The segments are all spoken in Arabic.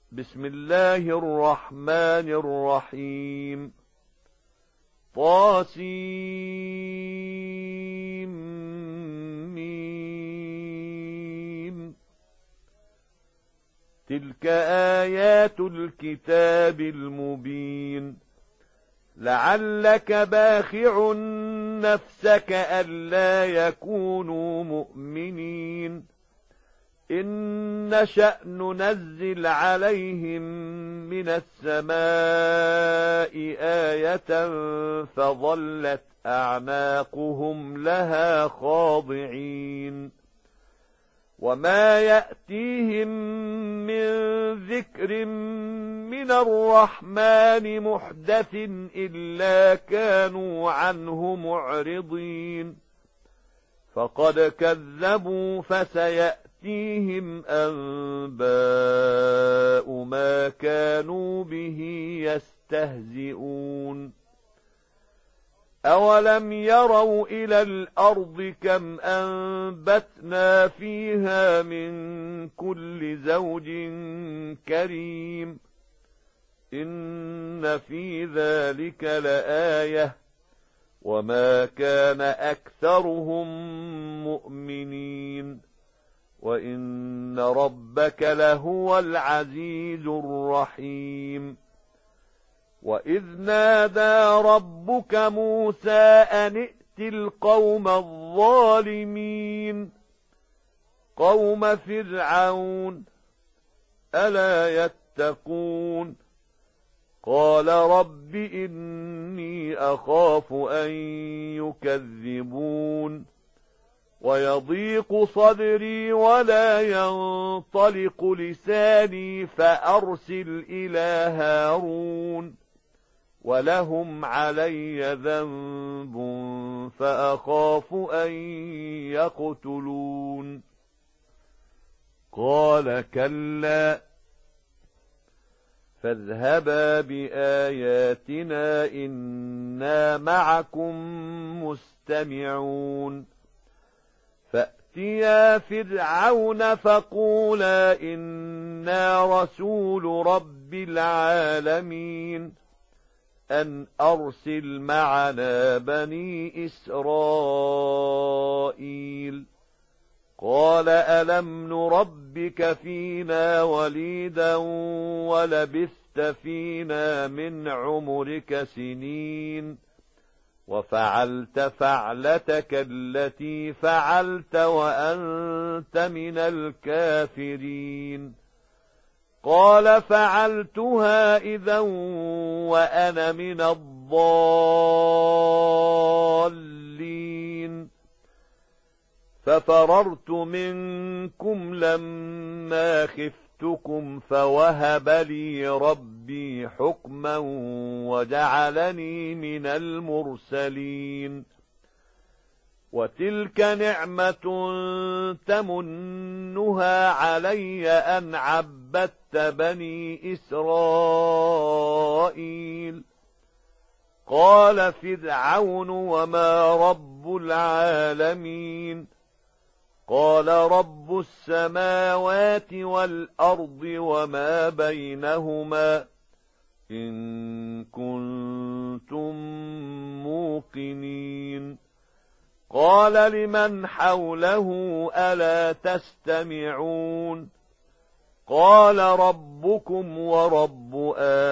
بسم الله الرحمن الرحيم طاسيم تلك آيات الكتاب المبين لعلك باخع نفسك ألا يكونوا مؤمنين إن نشأ ننزل عليهم من السماء آية فظلت أعناقهم لها خاضعين وما يأتيهم من ذكر من الرحمن محدث إلا كانوا عنه معرضين فقد كذبوا فسيأتيهم أنباء ما كانوا به يستهزئون أولم يروا إلى الأرض كم أنبتنا فيها من كل زوج كريم إن في ذلك لآية وما كان أكثرهم مؤمنين وإن ربك لهو العزيز الرحيم وإذ نادى ربك موسى أن ائت القوم الظالمين قوم فرعون ألا يتقون قال رب إني أخاف أن يكذبون ويضيق صدري ولا ينطلق لساني فأرسل إلى هارون ولهم علي ذنب فأخاف أن يقتلون قال كلا فاذهبا بآياتنا إنا معكم مستمعون فأتيا فرعون فقولا إنا رسول رب العالمين أن أرسل معنا بني إسرائيل قال ألم نربك فينا وليدا ولبثت فينا من عمرك سنين وفعلت فعلتك التي فعلت وأنت من الكافرين قال فعلتها إذا وأنا من الضالين ففررت منكم لما خفتكم فوهب لي ربي حكما وجعلني من المرسلين وتلك نعمة تمنها علي أن عبدت بني إسرائيل قال فرعون وما رب العالمين قال رب السماوات والأرض وما بينهما إن كنتم موقنين قال لمن حوله ألا تستمعون قال ربكم ورب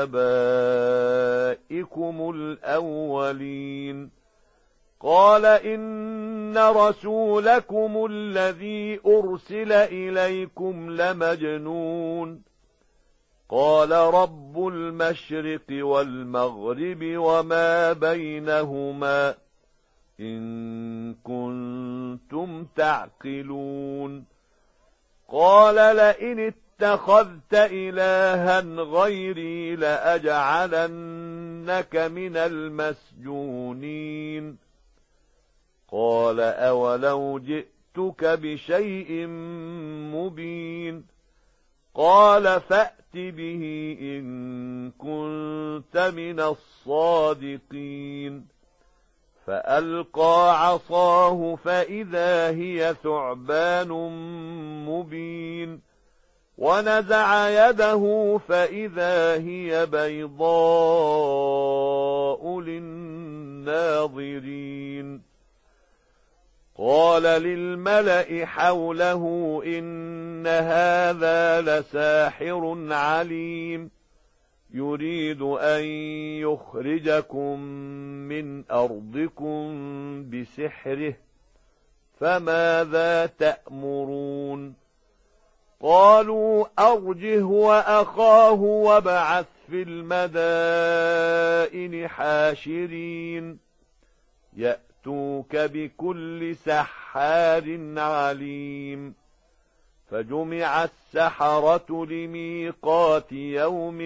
آبائكم الأولين قال إن رسولكم الذي أرسل إليكم لمجنون قال رب المشرق والمغرب وما بينهما إن كنتم تعقلون قال لئن اتخذت إلها غيري لأجعلنك من المسجونين قال أولو جئتك بشيء مبين قال فأت به إن كنت من الصادقين فألقى عصاه فإذا هي ثعبان مبين ونزع يده فإذا هي بيضاء للناظرين قال للملأ حوله إن هذا لساحر عليم يريد أن يخرجكم من أرضكم بسحره فماذا تأمرون قالوا أرجه وأخاه وابعث في المدائن حاشرين يأتوك بكل سحار عليم فجمع السحرة لميقات يوم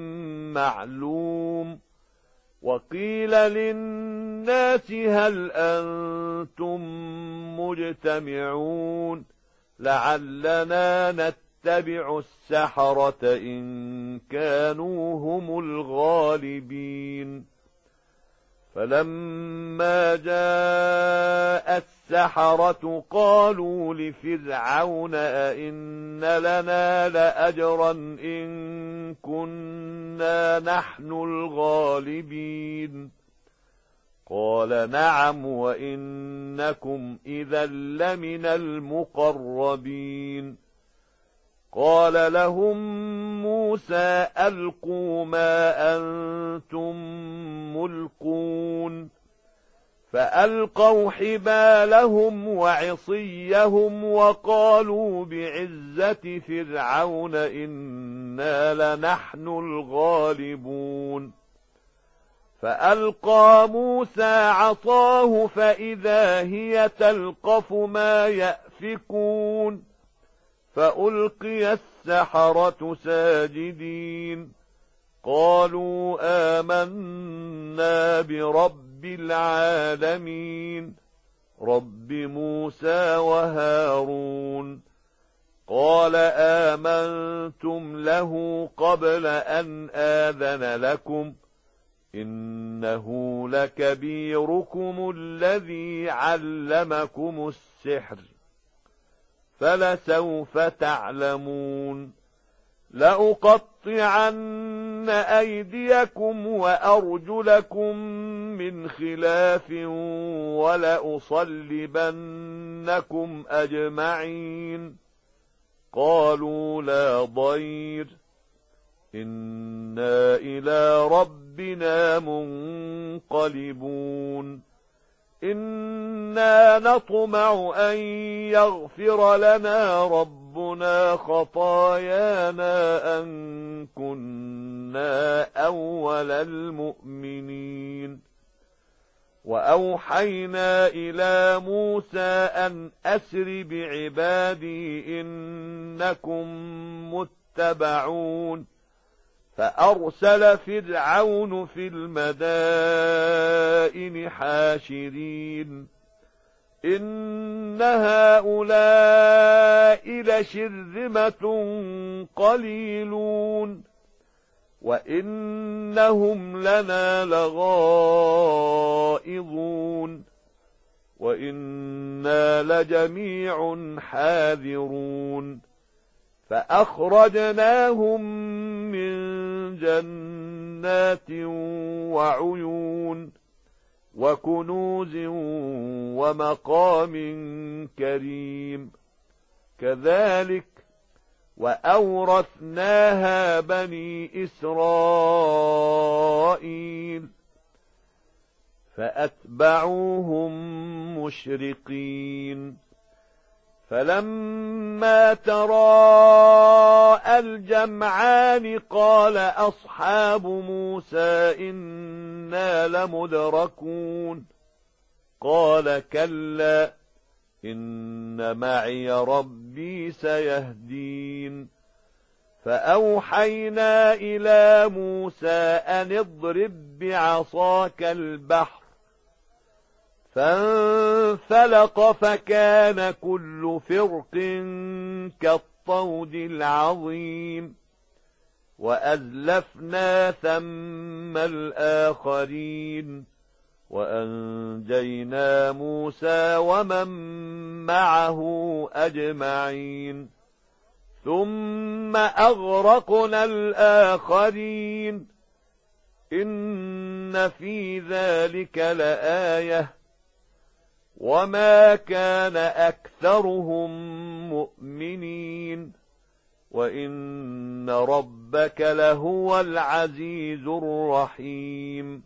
معلوم وقيل للناس هل أنتم مجتمعون لعلنا نتبع السحرة إن كانوا هم الغالبين فلما جاء السحرة قالوا لفرعون أئن لنا لأجرا إن كنا نحن الغالبين قال نعم وإنكم إذا لمن المقربين قال لهم موسى ألقوا ما أنتم ملقون فألقوا حبالهم وعصيهم وقالوا بعزة فرعون إنا لنحن الغالبون فألقى موسى عصاه فإذا هي تلقف ما يأفكون فألقي السحرة ساجدين قالوا آمنا برب العالمين رب موسى وهارون قال آمنتم له قبل أن آذن لكم إنه لكبيركم الذي علمكم السحر فلسوف تعلمون لأقطعن أيديكم وأرجلكم من خلاف ولأصلبنكم أجمعين قالوا لا ضير إنا إلى ربنا منقلبون إنا نطمع أن يغفر لنا ربنا خطايانا أن كنا أول المؤمنين وأوحينا إلى موسى أن أسر بعبادي إنكم متبعون فأرسل فرعون في المدائن حاشرين إن هؤلاء لشرذمة قليلون وإنهم لنا لغائظون وإنا لجميع حاذرون فأخرجناهم من جنات وعيون وكنوز ومقام كريم كذلك وأورثناها بني إسرائيل فأتبعوهم مشرقين فلما تراءى الجمعان قال أصحاب موسى إنا لمدركون قال كلا إن معي ربي سيهدين فأوحينا إلى موسى أن اضرب بعصاك البحر فانفلق فكان كل فرق كالطود العظيم وأزلفنا ثم الآخرين وأنجينا موسى ومن معه أجمعين ثم أغرقنا الآخرين إن في ذلك لآية وما كان أكثرهم مؤمنين وإن ربك لهو العزيز الرحيم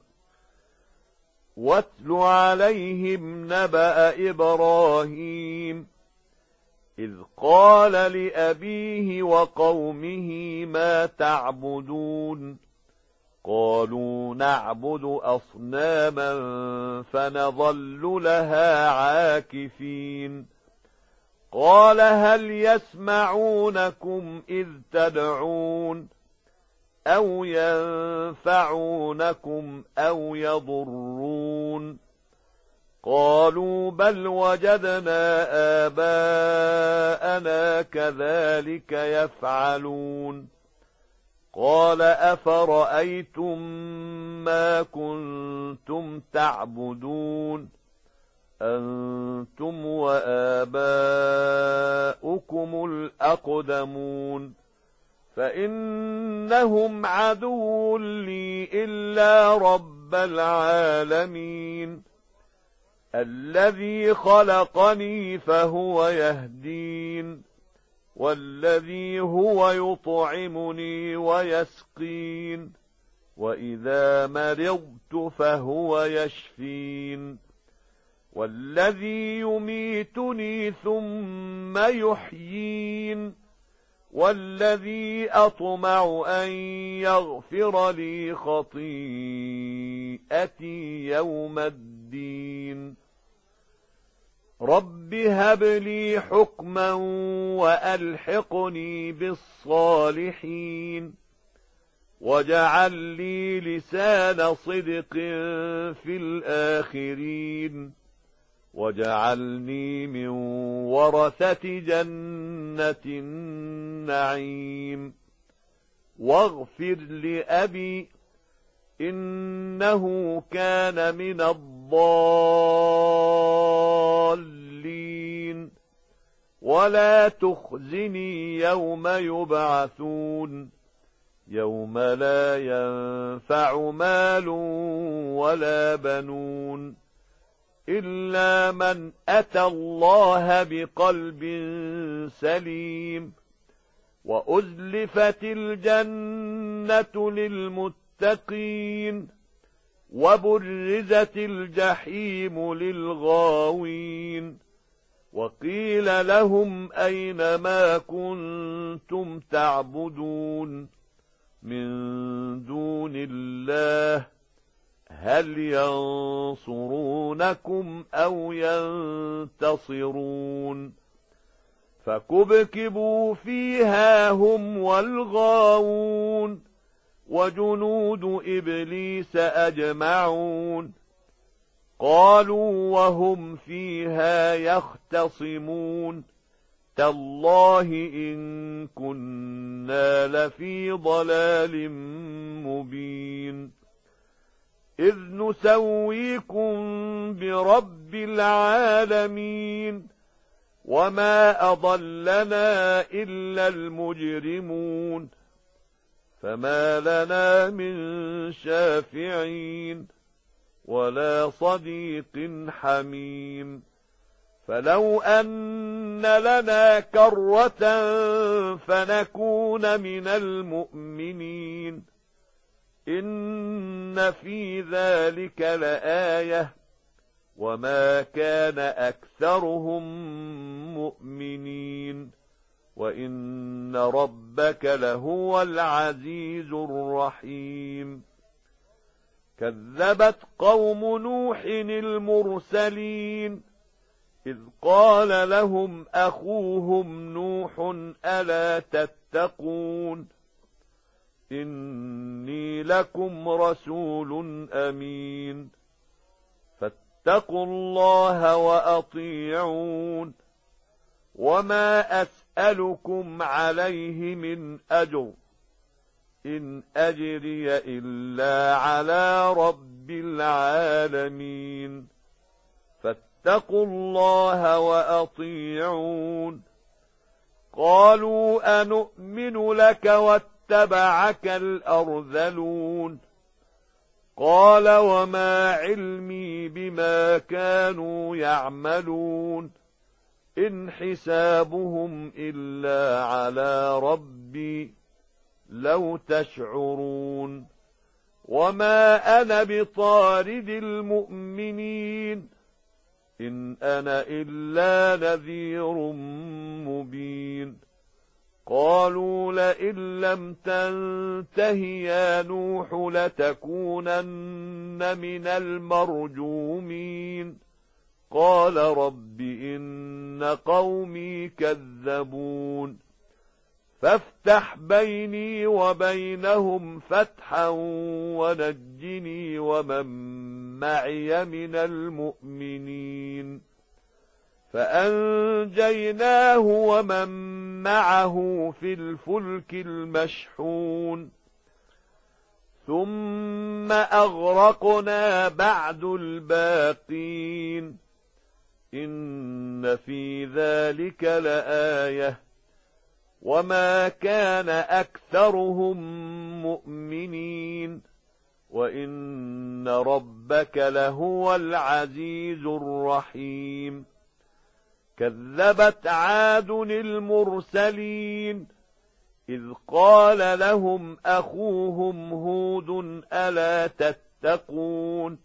واتل عليهم نبأ إبراهيم إذ قال لأبيه وقومه ما تعبدون قالوا نعبد أصناما فنظل لها عاكفين قال هل يسمعونكم إذ تدعون أو ينفعونكم أو يضرون قالوا بل وجدنا آباءنا كذلك يفعلون قال أفرأيتم ما كنتم تعبدون أنتم وآباؤكم الأقدمون فإنهم عدو لي إلا رب العالمين الذي خلقني فهو يهدين والذي هو يطعمني ويسقين وإذا مرضت فهو يشفين والذي يميتني ثم يحيين والذي أطمع أن يغفر لي خطيئتي يوم الدين رب هب لي حكما وألحقني بالصالحين واجعل لي لسان صدق في الآخرين واجعلني من ورثة جنة النعيم واغفر لأبي إنه كان من الضالين ولا تخزني يوم يبعثون يوم لا ينفع مال ولا بنون إلا من أتى الله بقلب سليم وأزلفت الجنة للمتقين وبرزت الجحيم للغاوين وقيل لهم أين ما كنتم تعبدون من دون الله هل ينصرونكم أو ينتصرون فكبكبوا فيها هم والغاوون وجنود إبليس أجمعون قالوا وهم فيها يختصمون تالله إن كنا لفي ضلال مبين إذ نسويكم برب العالمين وما أضلنا إلا المجرمون فما لنا من شافعين ولا صديق حميم فلو أن لنا كرة فنكون من المؤمنين إن في ذلك لآية وما كان أكثرهم مؤمنين وإن ربك لهو العزيز الرحيم كذبت قوم نوح المرسلين إذ قال لهم أخوهم نوح ألا تتقون إني لكم رسول أمين فاتقوا الله وأطيعون وما أسألكم عليه من أجر إن أجري إلا على رب العالمين فاتقوا الله وأطيعون قالوا أنؤمن لك واتبعك الأرذلون قال وما علمي بما كانوا يعملون إن حسابهم إلا على ربي لو تشعرون وما أنا بطارد المؤمنين إن أنا إلا نذير مبين قالوا لئن لم تنته يا نوح لتكونن من المرجومين قال رب إن قومي كذبون فافتح بيني وبينهم فتحا ونجني ومن معي من المؤمنين فأنجيناه ومن معه في الفلك المشحون ثم أغرقنا بعد الباقين إن في ذلك لآية وما كان أكثرهم مؤمنين وإن ربك لهو العزيز الرحيم كذبت عاد المرسلين إذ قال لهم أخوهم هود ألا تتقون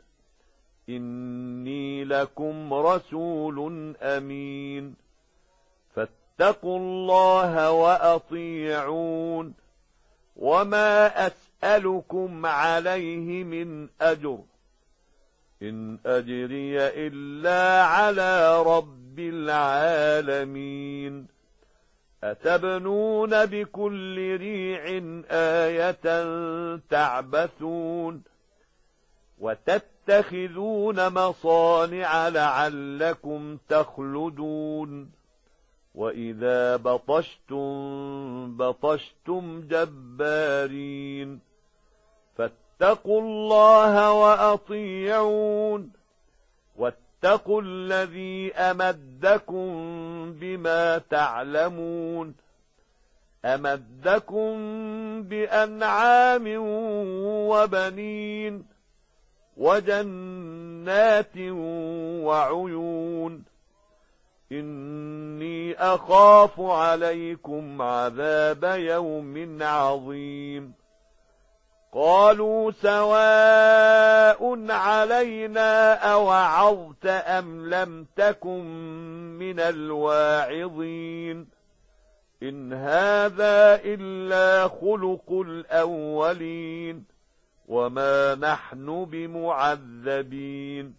إني لكم رسول أمين فاتقوا الله وأطيعون وما أسألكم عليه من أجر إن أجري إلا على رب العالمين أتبنون بكل ريع آية تعبثون وتتخذون مصانع لعلكم تخلدون وإذا بطشتم جبارين فاتقوا الله وأطيعون واتقوا الذي أمدكم بما تعلمون أمدكم بأنعام وبنين وجنات وعيون إني أخاف عليكم عذاب يوم عظيم قالوا سواء علينا أوعظت أم لم تكن من الواعظين إن هذا إلا خلق الأولين وما نحن بمعذبين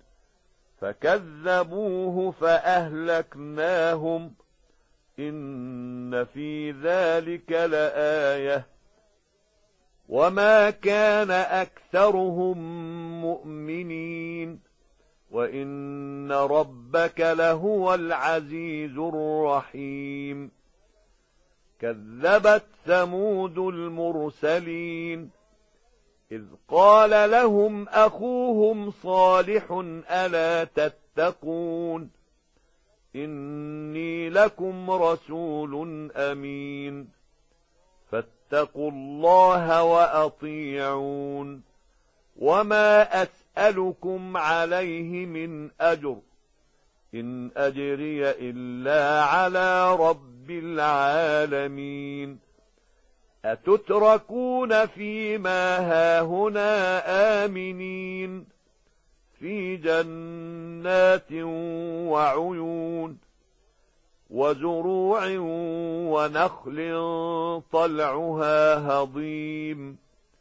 فكذبوه فأهلكناهم إن في ذلك لآية وما كان أكثرهم مؤمنين وإن ربك لهو العزيز الرحيم كذبت ثمود المرسلين إذ قال لهم أخوهم صالح ألا تتقون إني لكم رسول أمين فاتقوا الله وأطيعون وما أسألكم عليه من أجر إن أجري إلا على رب العالمين أتتركون فيما هاهنا آمنين في جنات وعيون وزروع ونخل طلعها هضيم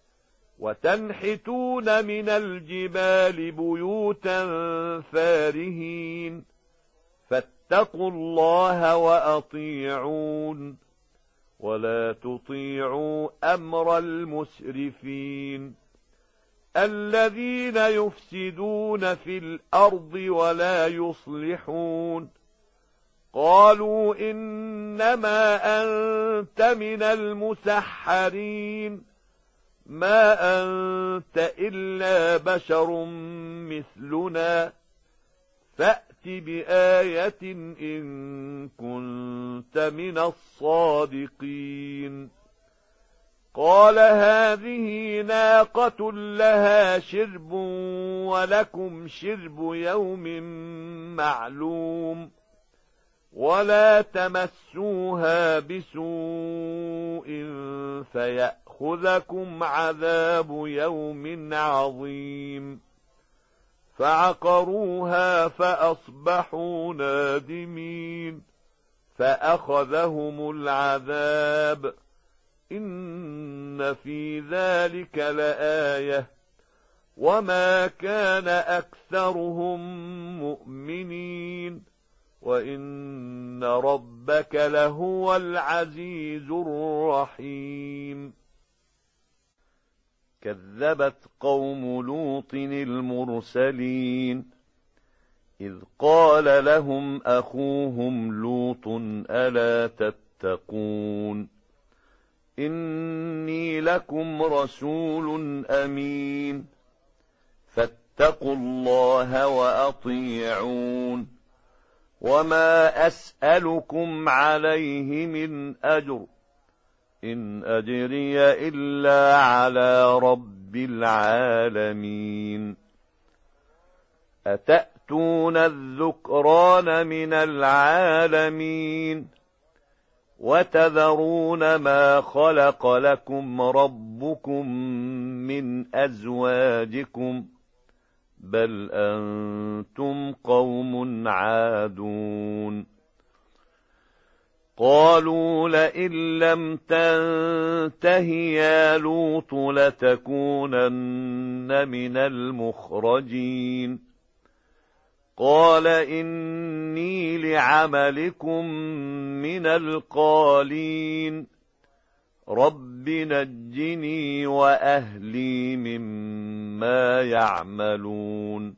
وتنحتون من الجبال بيوتا فارهين فاتقوا الله وأطيعون ولا تطيعوا أمر المسرفين الذين يفسدون في الأرض ولا يصلحون قالوا إنما أنت من المسحرين ما أنت إلا بشر مثلنا فأت بآية إن كنت من الصادقين. قال هذه ناقة لها شرب ولكم شرب يوم معلوم ولا تمسوها بسوء فيأخذكم عذاب يوم عظيم. فعقروها فأصبحوا نادمين فأخذهم العذاب إن في ذلك لآية وما كان أكثرهم مؤمنين وإن ربك لهو العزيز الرحيم. كذبت قوم لوط المرسلين إذ قال لهم أخوهم لوط ألا تتقون إني لكم رسول أمين فاتقوا الله وأطيعون وما أسألكم عليه من أجر إن أجري إلا على رب العالمين. أتأتون الذكران من العالمين وتذرون ما خلق لكم ربكم من أزواجكم بل أنتم قوم عادون. قالوا لئن لم تنته يا لوط لتكونن من المخرجين. قال إني لعملكم من القالين رب نجني وأهلي مما يعملون.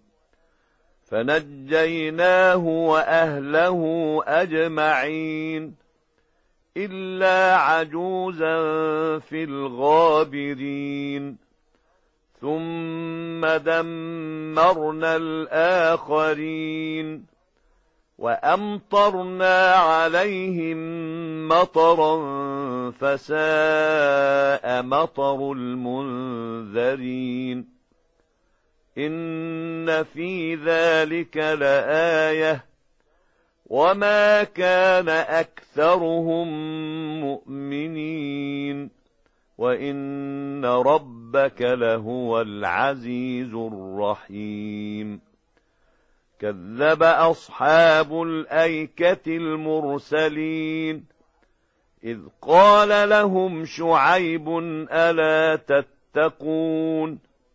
فنجيناه وأهله أجمعين إلا عجوزا في الغابرين. ثم دمرنا الآخرين وأمطرنا عليهم مطرا فساء مطر المنذرين. إن في ذلك لآية وما كان أكثرهم مؤمنين وإن ربك لهو العزيز الرحيم. كذب أصحاب الأيكة المرسلين إذ قال لهم شعيب ألا تتقون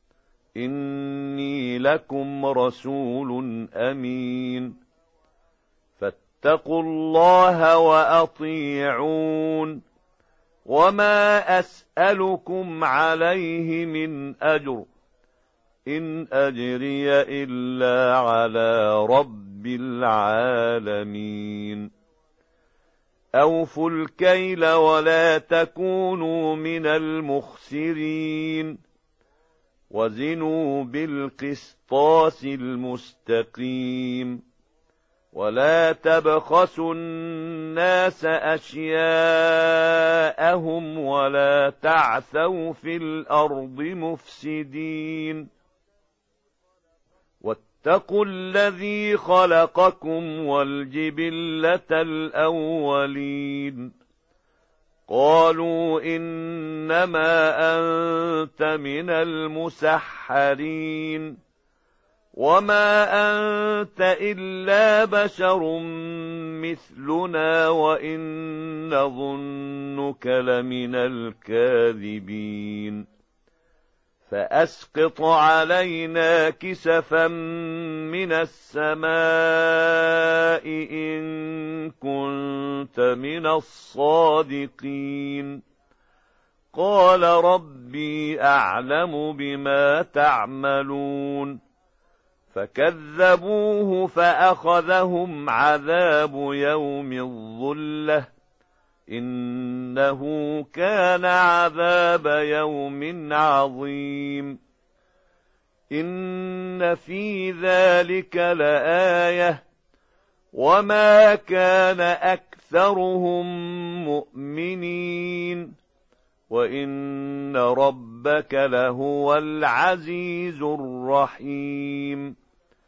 إني لكم رسول أمين فاتقوا الله وأطيعون وما أسألكم عليه من أجر إن أجري إلا على رب العالمين. أوفوا الكيل ولا تكونوا من المخسرين وزنوا بالقسطاس المستقيم ولا تبخسوا الناس أشياءهم ولا تعثوا في الأرض مفسدين واتقوا الذي خلقكم والجبلة الأولين. قالوا إنما أنت من المسحرين وما أنت إلا بشر مثلنا وإن نظنك لمن الكاذبين. فأسقط علينا كسفا من السماء إن كنت من الصادقين. قال ربي أعلم بما تعملون. فكذبوه فأخذهم عذاب يوم الظلة إنه كان عذاب يوم عظيم. إن في ذلك لآية وما كان أكثرهم مؤمنين وإن ربك لهو العزيز الرحيم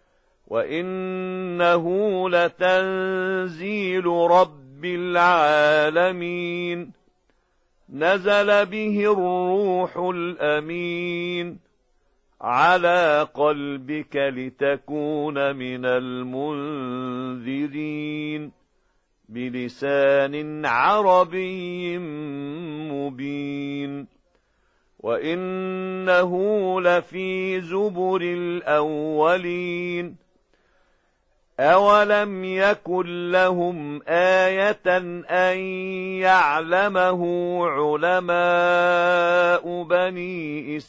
وإنه لتنزيل رب العالمين نزل به الروح الأمين على قلبك لتكون من المنذرين بلسان عربي مبين وإنه لفي زبر الأولين أولم يكن لهم آية أن يعلمه علماء بني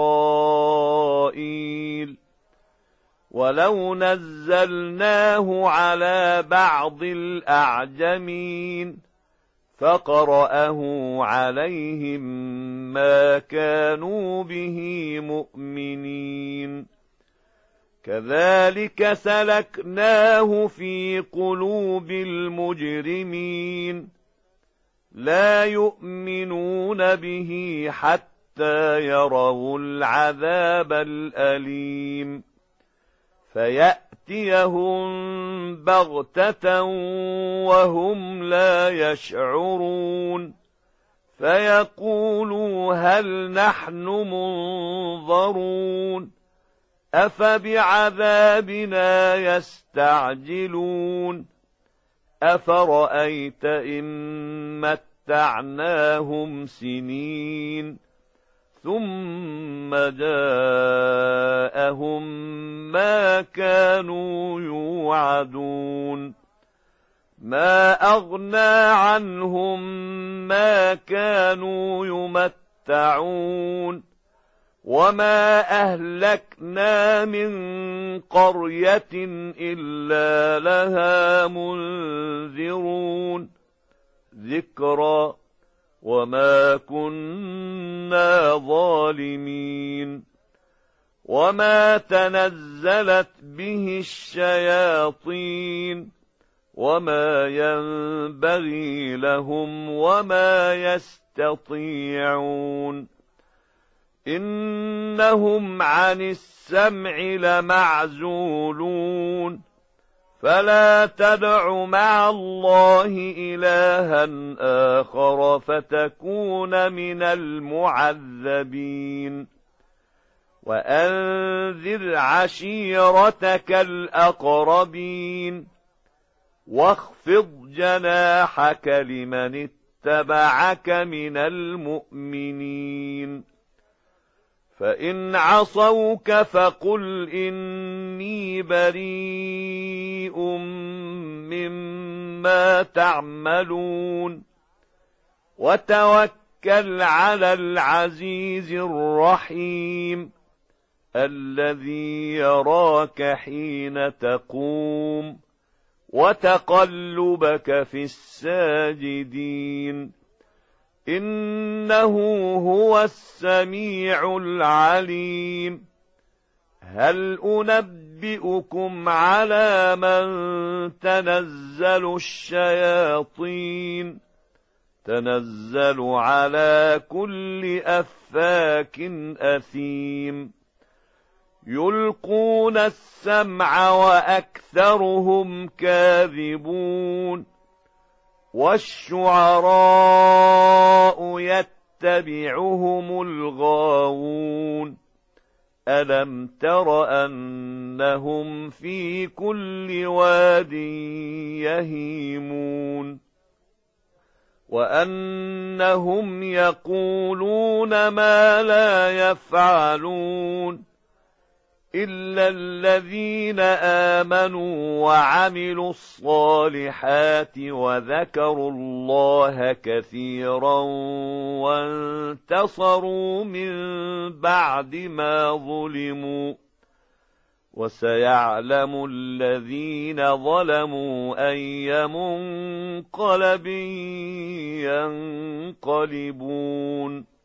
إسرائيل ولو نزلناه على بعض الأعجمين فقرأه عليهم ما كانوا به مؤمنين كذلك سلكناه في قلوب المجرمين لا يؤمنون به حتى يروا العذاب الأليم فيأتيهم بغتة وهم لا يشعرون فيقولوا هل نحن منظرون أفبعذابنا يستعجلون أفرأيت إن متعناهم سنين ثم جاءهم ما كانوا يوعدون ما أغنى عنهم ما كانوا يمتعون وما أهلكنا من قرية إلا لها منذرون ذكرى وما كنا ظالمين وما تنزلت به الشياطين وما ينبغي لهم وما يستطيعون إنهم عن السمع لمعزولون فلا تدع مع الله إلها آخر فتكون من المعذبين وأنذر عشيرتك الأقربين واخفض جناحك لمن اتبعك من المؤمنين فإن عصوك فقل إني بريء مما تعملون وتوكل على العزيز الرحيم الذي يراك حين تقوم وتقلبك في الساجدين إنه هو السميع العليم هل أنبئكم على من تنزل الشياطين تنزل على كل أفاك أثيم يلقون السمع وأكثرهم كاذبون والشعراء يتبعهم الغاوون ألم تر أنهم في كل واد يهيمون وأنهم يقولون ما لا يفعلون إلا الذين آمنوا وعملوا الصالحات وذكروا الله كثيرا وانتصروا من بعد ما ظلموا وسيعلم الذين ظلموا أي منقلب ينقلبون